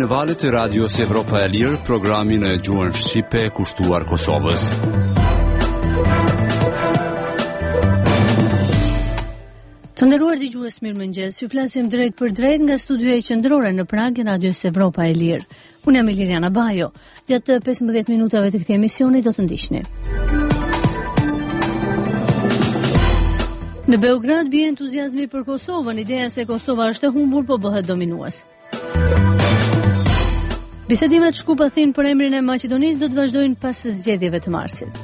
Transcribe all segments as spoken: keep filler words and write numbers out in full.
në valët e radios Evropa e Lirë, programin e gjuhën shqipe kushtuar Kosovës. Të nderuar dëgjues, mirëmëngjes. Ju flasim drejt për drejt nga studioja qendrore në Prag e radios Evropa e Lirë. Unë jam Iliriana Bajo. Gjatë pesëmbëdhjetë minutave të këtij emisioni do të ndiqni. Në Beograd bie entuziazmi për Kosovën, ideja se Kosova është e humbur po bëhet dominues. Bisedimet shkupathin për emrin e Maqedonisë do të vazhdojnë pas zgjedhjeve të marsit.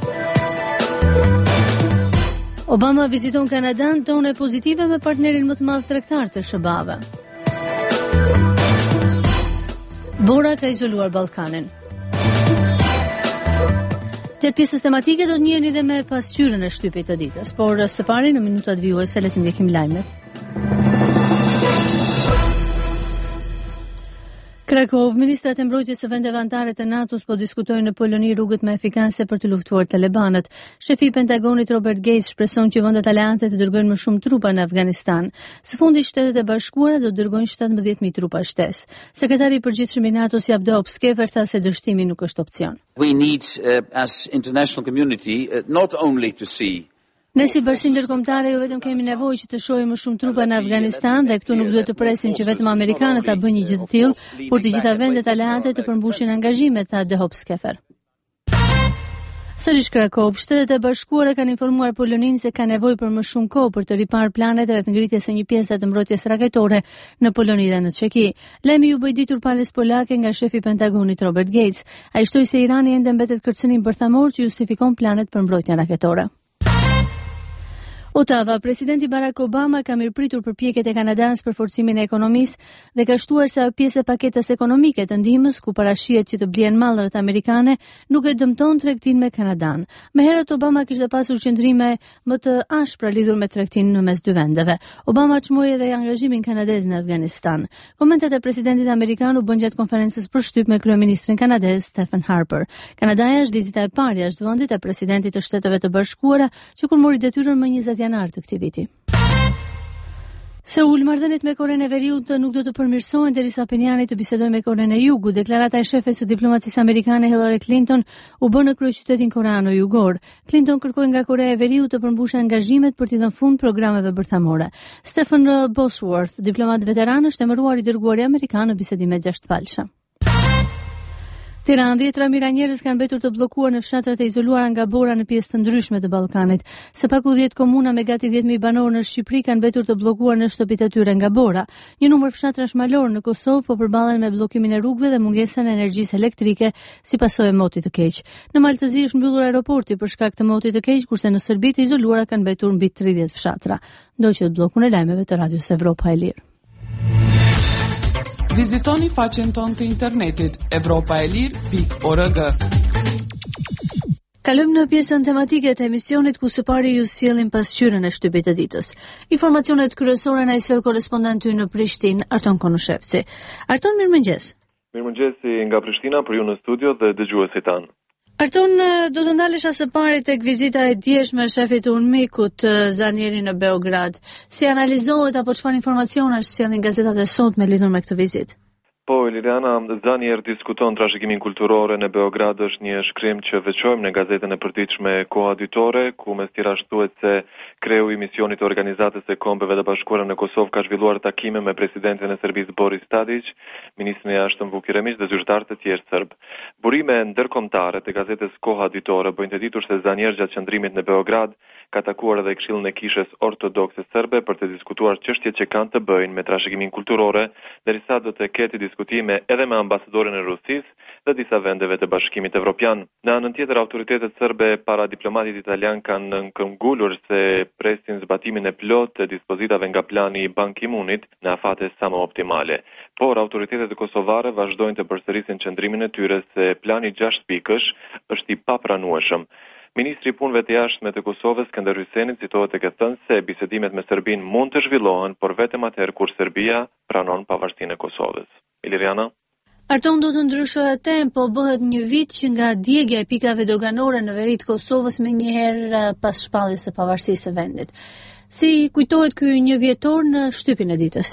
Obama viziton Kanadan, tone pozitive me partnerin më të madh tregtar të S B A-ve. Bora ka izoluar Ballkanin. Gjatë pjesës tematike do të njiheni edhe me pasqyrën e shtypit të ditës, por së pari në minutat vijuese le të ndjekim lajmet. Krakov, ministrat e mbrojtjes së vendeve anëtare të NATO-s po diskutojnë në Poloni rrugët më efikase për të luftuar talibanët. Shefi i Pentagonit Robert Gates shpreson që vendet aleante të dërgojnë më shumë trupa në Afganistan. Së fundi Shtetet e Bashkuara do të dërgojnë shtatëmbëdhjetë mijë trupa shtesë. Sekretari i përgjithshëm i NATO-s Jabdo Pskever tha se dështimi nuk është opcion. We need uh, as international community uh, not only to see Ne si bashkë ndërkombëtare jo vetëm kemi nevojë që të shohim më shumë trupa në Afganistan dhe këtu nuk duhet të presim që vetëm amerikanët ta bëjnë një gjë të tillë, por të gjitha vendet aleante të përmbushin angazhimet, tha De Hopskefer. Sërish Krakov, Shtetet e Bashkuara kanë informuar Poloninë se ka nevojë për më shumë kohë për të riparë planet rreth ngritjes së një pjese të mbrojtjes raketore në Poloni dhe në Çeki. Lajmi u bë ditur palës polake nga shefi i Pentagonit Robert Gates. Ai shtoi se Irani ende mbetet kërcënim bërthamor që justifikon planet për mbrojtjen raketore. Ottawa, presidenti Barack Obama ka mirëpritur përpjekjet e Kanadans për forcimin e ekonomisë dhe ka shtuar se ajo pjesë e paketës ekonomike të ndihmës ku parashihet që të blihen mallrat amerikane nuk e dëmton tregtinë me Kanadan. Më herët Obama kishte pasur qëndrime më të ashpra lidhur me tregtinë në mes dy vendeve. Obama çmoi edhe angazhimin kanadez në Afganistan. Komentet e presidentit amerikan u bën gjatë konferencës për shtyp me kryeministrin kanadez Stephen Harper. Kanadaja është vizita e parë jashtë vendit e presidentit të Shteteve të Bashkuara që kur mori detyrën më njëzet janar të këtij viti. Seul, marrëdhëniet me Korenë e Veriut nuk do të përmirësohen derisa Pyongyang të bisedojë me Korenë e Jugut. Deklarata e shefes së diplomacisë amerikane Hillary Clinton u bë në kryeqytetin koreano-jugor. Clinton kërkoi nga Korea e Veriut të përmbushë angazhimet për t'i dhënë fund programeve bërthamore. Stephen Bosworth, diplomat veteran, është emëruar i dërguari amerikan në bisedimet gjashtëpalëshe. Tiranë, dhjetra mijë njerëz kanë mbetur të bllokuar në fshatrat e izoluara nga bora në pjesë të ndryshme të Ballkanit. Së paku dhjetë komuna me gati dhjetë mijë banorë në Shqipëri kanë mbetur të bllokuar në shtëpitë e tyre nga bora. Një numër fshatrash malor në Kosovë po përballen me bllokimin e rrugëve dhe mungesën e energjisë elektrike si pasojë e motit të keq. Në Maltëzi është mbyllur aeroporti për shkak të motit të keq, kurse në Serbi të izoluara kanë mbetur mbi tridhjetë fshatra. Ndoqët bllokun e lajmeve të radios Evropa e Lirë. Vizitoni faqen tonë të internetit evropaelir pikë org. Kalojmë në pjesën tematike të emisionit ku së pari ju sjellim pasqyrën e shtypit të ditës. Informacionet kryesore na i sjell korrespondenti në Prishtinë, Arton Konushevci. Arton, mirëmëngjes. Mirëmëngjes nga Prishtina për ju në studio dhe dëgjuesit tanë. Arton, do të ndalesha së pari tek vizita e djeshme e shefit të UNMIK-ut Zanieri në Beograd. Si analizohet apo çfarë informacionesh sjellin gazetat e sotme lidhur me këtë vizitë? Po, Liliana, Zanier diskuton trashëgimin kulturore në Beograd është një shkrim që veçojmë në gazetën e përditshme Koaditore, ku mes tjera shtuhet se kreu i misionit të Organizatës së Kombeve të Bashkuara në Kosovë ka zhvilluar takime me presidentin e Serbisë Boris Tadić, ministrin e jashtëm Vuk Jeremić dhe zyrtar të tjerë serb. Burime ndërkombëtare të gazetës Koaditore bëjnë të ditur se Zanier gjatë qëndrimit në Beograd ka takuar edhe Këshillin e Kishës Ortodokse Serbe për të diskutuar çështjet që kanë të bëjnë me trashëgimin kulturore, derisa do të ketë diskutime edhe me ambasadorin e Rusisë dhe disa vendeve të Bashkimit Evropian. Në anën tjetër, autoritetet serbe para diplomatit italian kanë nënkëmbgulur se presin zbatimin e plot të dispozitave nga plani i Ban Ki-moonit në afate sa më optimale. Por autoritetet kosovare vazhdojnë të përsërisin qëndrimin e tyre se plani gjashtë pikësh është i papranueshëm. Ministri i Punëve të Jashtme të Kosovës, Skënder Hyseni, citohet tek e thënë se bisedimet me Serbinë mund të zhvillohen, por vetëm atëherë kur Serbia pranon pavarësinë e Kosovës. Iliriana? Arton, do të ndryshojë tempo, bëhet një vit që nga djegja e pikave doganore në veri të Kosovës me njëherë pas shpalljes së pavarësisë së vendit. Si kujtohet ky një vjetor në shtypin e ditës?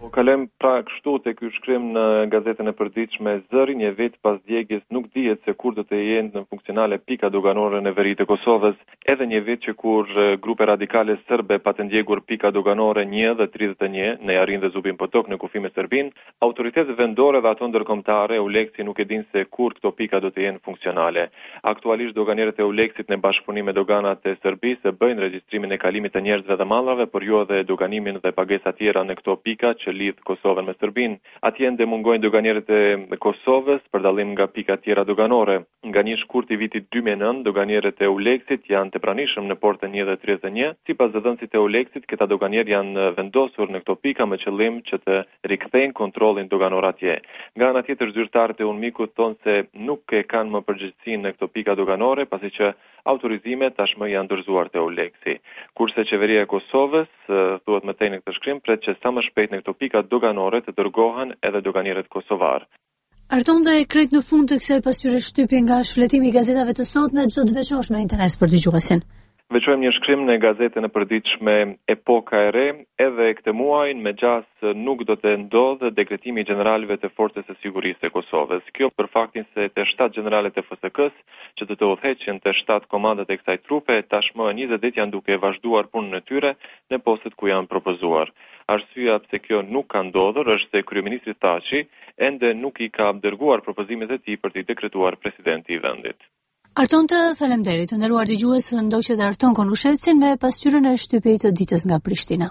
Po kalojm pra kështu te ky shkrim në gazetën e përditshme Zëri, një vit pas djegjes nuk dihet se kur do të jenë në funksionale pika doganore në veri të Kosovës, edhe një vit që kur grupe radikale serbe pa të ndjegur pika doganore një dhe tridhjetë e një në Jarin dhe Zubin Potok në kufi me Serbin, autoritetet vendore dhe ato ndërkombëtare Euleksi nuk e dinë se kur këto pika do të jenë funksionale. Aktualisht doganierët e Euleksit në bashkëpunim me doganat e Serbisë bëjnë regjistrimin e kalimit të njerëzve dhe mallrave, por jo edhe doganimin dhe pagesa tjera në këto pika që lidh Kosovën me Serbinë. Atje ende mungojnë doganierët e Kosovës për dallim nga pika tjera doganore. Nga një shkurt i vitit dy mijë e nëntë, doganierët e Euleksit janë të pranishëm në portën një dhe tridhjetë e një. Sipas zëdhënësit e Euleksit, këta doganierë janë vendosur në këto pika me qëllim që të rikthejnë kontrollin doganor atje. Nga ana tjetër, zyrtarët e UNMIK-ut thonë se nuk e kanë më përgjegjësinë në këto pika doganore, pasi që autorizimet tashmë janë dorëzuar te Euleksi. Kurse qeveria e Kosovës, thuhet më tej në këtë shkrim, pret që sa më shpejt në këto pika doganore të dërgohen edhe doganierët kosovar. Arton dhe e krejt në fund të kësaj pasqyre shtypje nga shfletimi i gazetave të sotme, çdo të veçosh me interes për dëgjuesin. Veçojmë një shkrim në gazetën e përditshme Epoka e Re, edhe këtë muaj me gjas nuk do të ndodhë dekretimi i gjeneralëve të forcës së sigurisë të Kosovës. Kjo për faktin se të shtatë gjeneralet e F S K-s që do të udhëheqin të shtatë komandat e kësaj trupe, tashmë njëzet ditë janë duke vazhduar punën e tyre në postet ku janë propozuar. Arsyeja pse kjo nuk ka ndodhur është se kryeministri Thaçi ende nuk i ka dërguar propozimet e tij për t'i dekretuar presidenti i vendit. Arton të faleminderit, të nderuar dëgjues, ndoqët Arton Konushevcin me pasqyrën e shtypjeve të ditës nga Prishtina.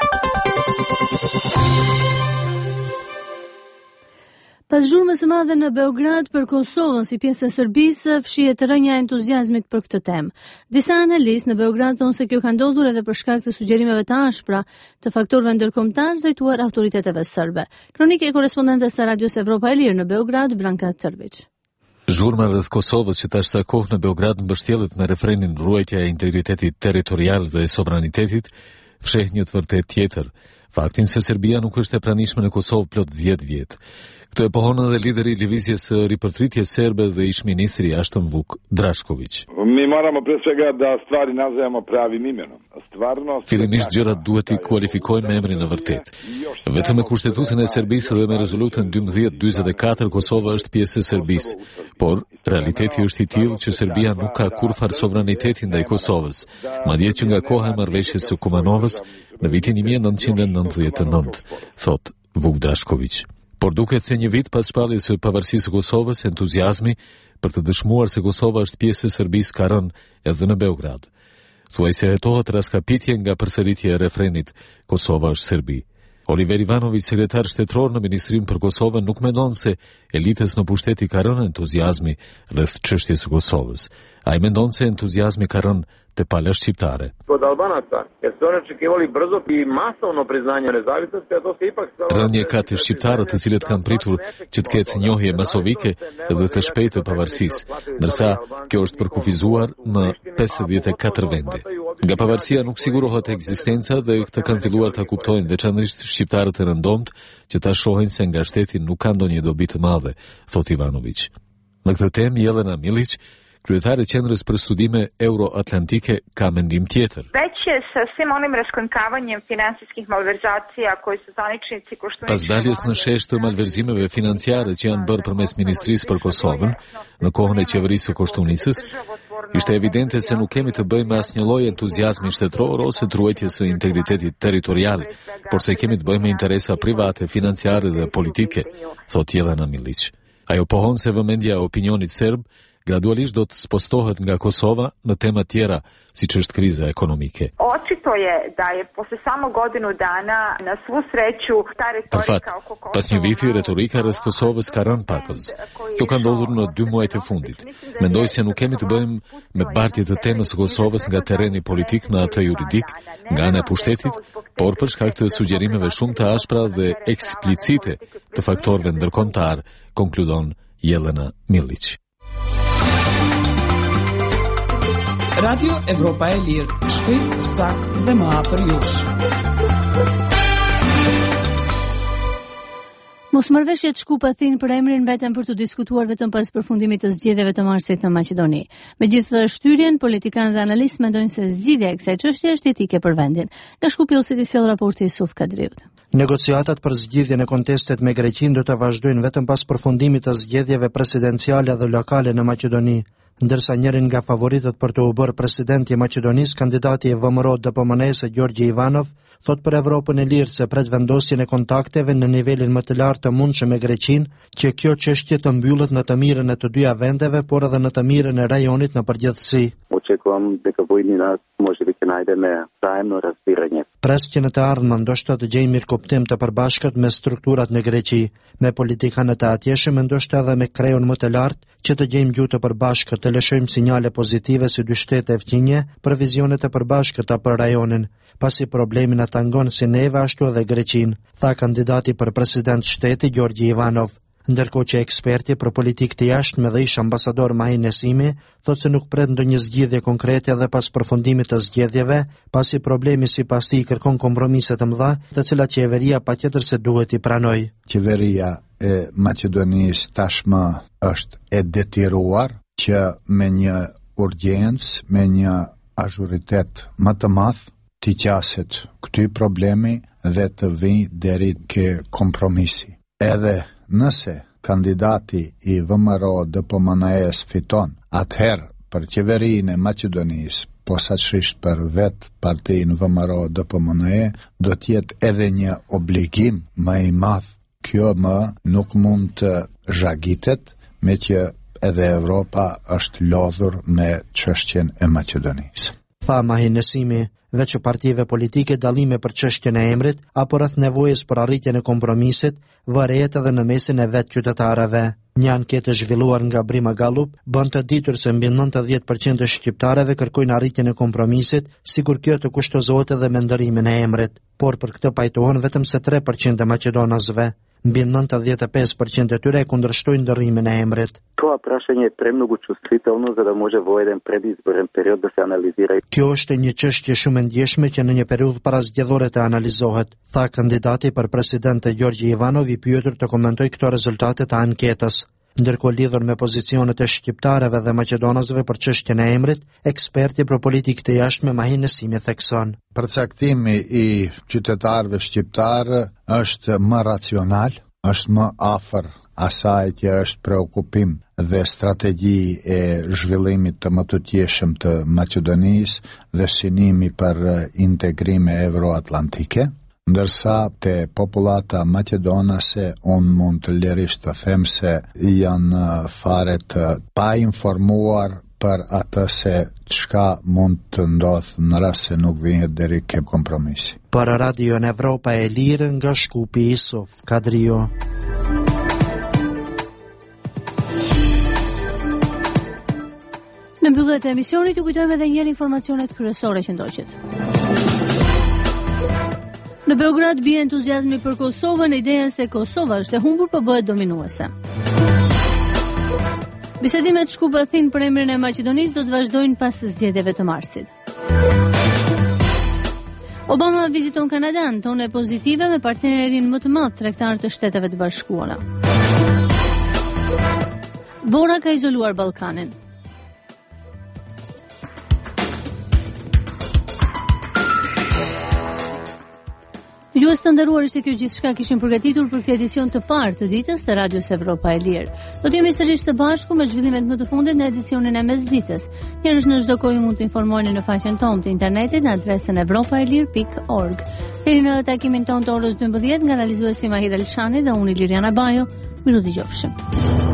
Pas zhurmës së madhe në Beograd për Kosovën si pjesë e Serbisë, fshihet rënja e entuziazmit për këtë temë. Disa analistë në Beograd thonë se kjo ka ndodhur edhe për shkak të sugjerimeve të ashpra të faktorëve ndërkombëtar drejtuar autoriteteve serbe. Kronikë e korrespondentes së Radios Evropa e Lirë në Beograd, Blanka Tërviç. Zhurma rreth Kosovës që tash sa kohë në Beograd mbështjellet me refrenin ruajtja e integritetit territorial dhe sovranitetit, fsheh një të vërtetë tjetër, faktin se Serbia nuk është e pranishme në Kosovë plot dhjetë vjet. Këtë e pohon edhe lideri i lëvizjes së ripërtritjes serbe dhe ish-ministri i jashtëm Vuk Drašković. Mi moramo pre svega da stvari nazivamo pravim imenom. Stvarno Fillimisht gjërat duhet i kualifikojnë me emrin e vërtet. Vetëm me kushtetutën e Serbisë dhe me rezolutën dymbëdhjetë dyzet e katër Kosova është pjesë e Serbisë, por realiteti është i tillë që Serbia nuk ka kurrfarë sovraniteti ndaj Kosovës, madje që nga koha e marrëveshjes së Kumanovës në vitin një mijë e nëntëqind e nëntëdhjetë e nëntë, thot Vuk Drašković. Por duket se një vit pas shpalljes së pavarësisë së Kosovës, entuziazmi për të dëshmuar se Kosova është pjesë e Serbisë ka rënë edhe në Beograd. Thuajse hetohet raskapitje nga përsëritja e refrenit Kosova është Serbi. Oliver Ivanović, sekretar shtetror në Ministrinë për Kosovën, nuk mendon se elitës në pushtet i ka rënë entuziazmi rreth çështjes së Kosovës. Ai mendon se entuziazmi ka rënë te pala shqiptare. Kod Albanaca, jer su oni očekivali brzo i masovno priznanje nezavisnosti, a to se ipak Rënje ka të shqiptarët të cilët kanë pritur që të ketë njohje masovike dhe të shpejtë të pavarësisë, ndërsa kjo është përkufizuar në pesëdhjetë e katër vende. Nga pavarësia nuk sigurohet ekzistenca dhe këtë kanë filluar ta kuptojnë veçanërisht shqiptarët e rëndomt që ta shohin se nga shteti nuk ka ndonjë dobi të madhe, thot Ivanović. Në këtë temë Jelena Milić, kryetare e Qendrës për Studime Euroatlantike, ka mendim tjetër. Već je sa svim onim raskrinkavanjem finansijskih malverzacija koji su zvaničnici Koštunić. Pas daljes në shesh të malverzimeve financiare që janë bërë përmes Ministrisë për Kosovën, në kohën e qeverisë së Koštunicës, ishte evidente se nuk kemi të bëjmë me asnjë lloj entuziazmi shtetror ose të ruajtjes së integritetit territorial, por se kemi të bëjmë me interesa private, financiare dhe politike, thot Jelena Milić. Ajo pohon se vëmendja e opinionit serb gradualisht do të spostohet nga Kosova në tema tjera, siç është kriza ekonomike. Očito je da je posle samo godinu dana na svu sreću ta retorika oko Kosova. Pas një viti retorika rreth Kosovës ka rënë pakës. Kjo ka ndodhur në dy muajt e fundit. Mendoj se nuk kemi të bëjmë me bartje të temës së Kosovës nga terreni politik në atë juridik, nga ana e pushtetit, por për shkak të sugjerimeve shumë të ashpra dhe eksplicite të faktorëve ndërkombëtar, konkludon Jelena Milić. Radio Evropa e Lirë, shpejt, sakt dhe më afër jush. Mosmarrëveshjet shkupathin për emrin vetëm për të diskutuar vetëm pas përfundimit të zgjedhjeve të marsit në Maqedoni. Megjithatë shtyrjen, politikanë dhe analistë mendojnë se zgjidhja e kësaj çështje është etike për vendin. Nga Shkupjosit i sjell raporti Yusuf Kadriut. Negociatat për zgjidhjen e kontestet me Greqinë do të vazhdojnë vetëm pas përfundimit të zgjedhjeve presidenciale dhe lokale në Maqedoni. Ndërsa njërin nga favoritët për të u bërë presidenti i Maqedonisë, kandidati i V M R O D P M N-s Gjorgji Ivanov, thot për Evropën e lirë se pret vendosjen e kontakteve në nivelin më të lartë të mundshëm me Greqinë, që kjo çështje të mbyllet në të mirën e të dyja vendeve, por edhe në të mirën e rajonit në përgjithësi. Pres që në të ardhmen ndoshta të gjejmë mirëkuptim të përbashkët me strukturat në Greqi, me politikanët e atjeshëm, ndoshta edhe me kreun më të lartë, që të gjejmë gjuhë të përbashkët, të lëshojmë sinjale pozitive si dy shtete e fqinje për vizionet e përbashkëta për rajonin, pasi problemin e tangon si neve ashtu edhe Greqinë, tha kandidati për president shteti Gjorgji Ivanov. Ndërkohë që eksperti për politikë të jashtme dhe ish ambasador Mahin Nesimi thotë se nuk pret ndonjë zgjidhje konkrete edhe pas përfundimit të zgjedhjeve, pasi problemi sipas tij kërkon kompromise të mëdha, të cilat qeveria patjetër se duhet i pranojë. Qeveria e Maqedonisë tashmë është e detyruar që me një urgjencë, me një azhuritet më të madh, të qaset këty problemi dhe të vijë deri ke kompromisi. Edhe nëse kandidati i V M R O D P M N-s fiton, atëherë për qeverinë e Maqedonisë, posaçërisht për vetë partinë V M R O D P M N, do të jetë edhe një obligim më i madh. Kjo më nuk mund të zhagitet, me që edhe Evropa është lodhur me çështjen e Maqedonisë. Tha Mahin Nesimi, veç partive politike dallime për çështjen e emrit apo rreth nevojës për arritjen e kompromisit varet edhe në mesin e vetë qytetarëve. Një anketë e zhvilluar nga Brima Gallup bën të ditur se mbi nëntëdhjetë përqind të shqiptarëve kërkojnë arritjen e kompromisit, sikur kjo të kushtozohet edhe me ndërimin e emrit, por për këtë pajtohen vetëm se tre përqind e maqedonasve. Mbi nëntëdhjetë e pesë përqind e tyre e kundërshtojnë ndërrimin e emrit. Това прашање е премногу чувствително за да може во еден предизборен период да се анализира. Kjo është një çështje shumë e ndjeshme që në një periudhë parazgjedhore të analizohet, tha kandidati për president Gjorgji Ivanov i pyetur të komentojë këto rezultate të anketës. Ndërkohë lidhur me pozicionet e shqiptarëve dhe maqedonasve për çështjen e emrit, eksperti për politikë të jashtme Mahin Nesimi thekson. Përcaktimi i qytetarëve shqiptarë është më racional, është më afër asaj që është preokupim dhe strategji e zhvillimit të më të tjeshëm të Maqedonisë dhe synimi për integrime euroatlantike, ndërsa te populata maqedonase unë mund të lirisht të them se janë fare të pa informuar për atë se çka mund të ndodhë në rast se nuk vihet deri ke kompromisi. Për Radio në Evropa e Lirë nga Shkupi Yusuf Kadriu. Në mbyllje të emisionit ju kujtojmë edhe një herë informacionet kryesore që ndoqet. Në Beograd bie entuziazmi për Kosovën, ideja se Kosova është e humbur po bëhet dominuese. Bisedimet shkupathin për emrin e Maqedonisë do të vazhdojnë pas zgjedhjeve të marsit. Obama viziton Kanadan, tonë pozitive me partnerin më të madh tregtar të Shteteve të Bashkuara. Bora ka izoluar Ballkanin. Ju të nderuar, ishte kjo gjithçka kishim përgatitur për këtë edicion të parë të ditës të Radios Evropa e Lirë. Do të jemi sërish së bashku me zhvillimet më të fundit në edicionin e mesditës. Njerëz në çdo kohë mund të informoheni në faqen tonë të internetit në adresën evropaelir pikë org. Deri në takimin tonë të orës dymbëdhjetë nga analizuesi Mahir Elshani dhe unë Liriana Bajo, miru dëgjofshim.